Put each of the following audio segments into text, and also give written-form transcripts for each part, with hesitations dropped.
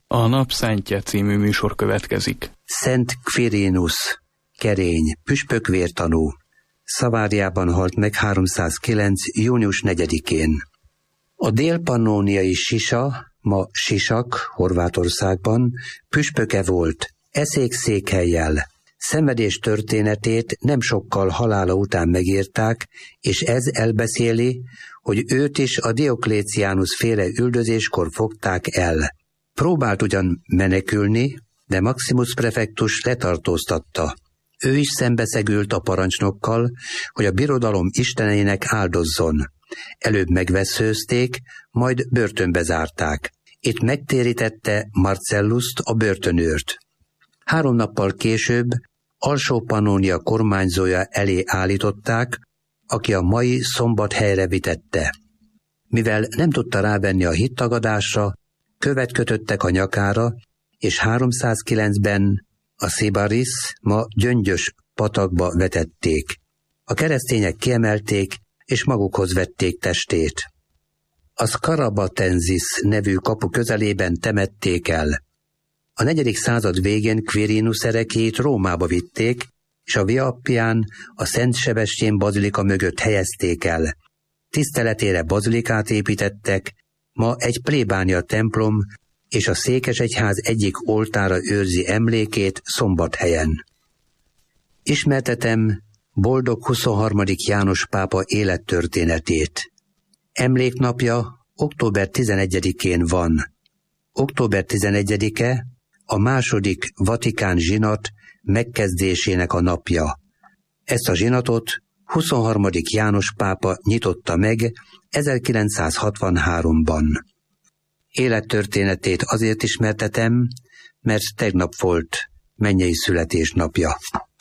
A Napszántja című műsor következik. Szent Quirinus, kerény, püspökvértanú. Szaváriában halt meg 309. június 4-én. A dél-pannóniai Sisa, ma Sisak, Horvátországban püspöke volt, eszékszékhellyel. Szenvedés történetét nem sokkal halála után megírták, és ez elbeszéli, hogy őt is a Diokléciánus féle üldözéskor fogták el. Próbált ugyan menekülni, de Maximus prefektus letartóztatta. Ő is szembeszegült a parancsnokkal, hogy a birodalom isteneinek áldozzon. Előbb megvesszőzték, majd börtönbe zárták. Itt megtérítette Marcellust, a börtönőrt. 3 nappal később Alsó-Pannónia kormányzója elé állították, aki a mai Szombathelyre vitette. Mivel nem tudta rávenni a hittagadásra, követ kötöttek a nyakára, és 309-ben a Szibaris, ma Gyöngyös patakba vetették. A keresztények kiemelték, és magukhoz vették testét. A Scarabatensis nevű kapu közelében temették el. A 4. század végén Quirinus ereklyét Rómába vitték, és a Via Appián a Szent Sebestyén bazilika mögött helyezték el. Tiszteletére bazilikát építettek, ma egy plébánia templom és a székesegyház egyik oltára őrzi emlékét Szombathelyen. Ismertetem boldog 23. János pápa élettörténetét. Emléknapja október 11-én van. Október 11-e a második Vatikán zsinat megkezdésének a napja. Ezt a zsinatot 23. János pápa nyitotta meg 1963-ban. Élettörténetét azért ismertetem, mert tegnap volt mennyei születésnapja.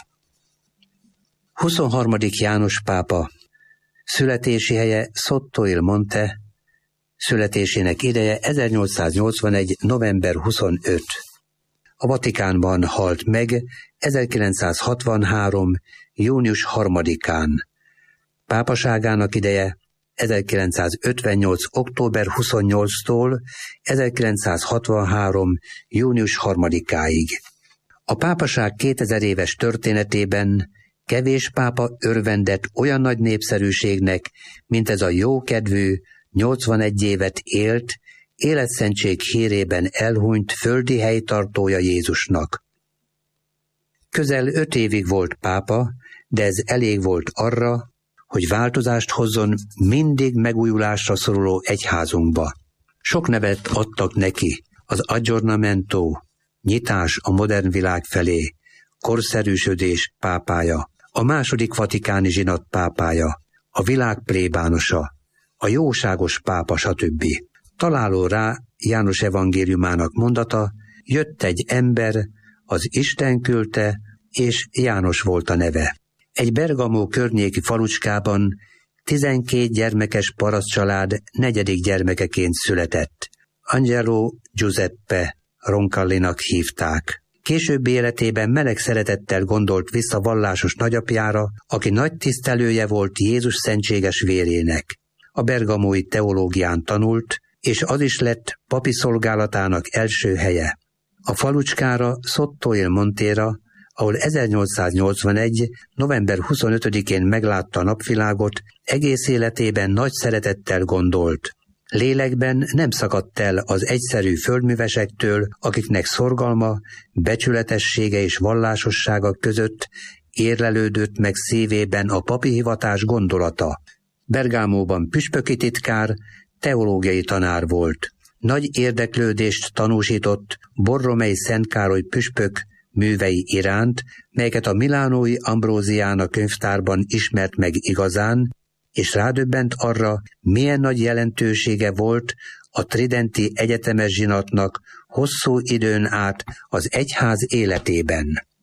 23. János pápa születési helye Sotto il Monte, születésének ideje 1881. november 25. A Vatikánban halt meg 1963. június 3-án. Pápaságának ideje 1958. október 28-tól 1963. június 3-áig. A pápaság 2000 éves történetében kevés pápa örvendett olyan nagy népszerűségnek, mint ez a jókedvű, 81 évet élt, életszentség hírében elhunyt földi helytartója Jézusnak. Közel 5 évig volt pápa, de ez elég volt arra, hogy változást hozzon mindig megújulásra szoruló egyházunkba. Sok nevet adtak neki: az aggiornamento, nyitás a modern világ felé, korszerűsödés pápája, a második vatikáni zsinat pápája, a világ plébánosa, a jóságos pápa, stb. Találó rá János evangéliumának mondata: jött egy ember, az Isten küldte, és János volt a neve. Egy Bergamo környéki falucskában 12 gyermekes parasztcsalád 4. gyermekeként született. Angelo Giuseppe Roncallinak hívták. Későbbi életében meleg szeretettel gondolt vissza vallásos nagyapjára, aki nagy tisztelője volt Jézus szentséges vérének. A bergamói teológián tanult, és az is lett papi szolgálatának első helye. A falucskára, Sotto il Montera, ahol 1881. november 25-én meglátta a napvilágot, egész életében nagy szeretettel gondolt. Lélekben nem szakadt el az egyszerű földművesektől, akiknek szorgalma, becsületessége és vallásossága között érlelődött meg szívében a papi hivatás gondolata. Bergámóban püspöki titkár, teológiai tanár volt. Nagy érdeklődést tanúsított Borromei Szent Károly püspök művei iránt, melyeket a milánói Ambróziana könyvtárban ismert meg igazán, és rádöbbent arra, milyen nagy jelentősége volt a tridenti egyetemes zsinatnak hosszú időn át az egyház életében.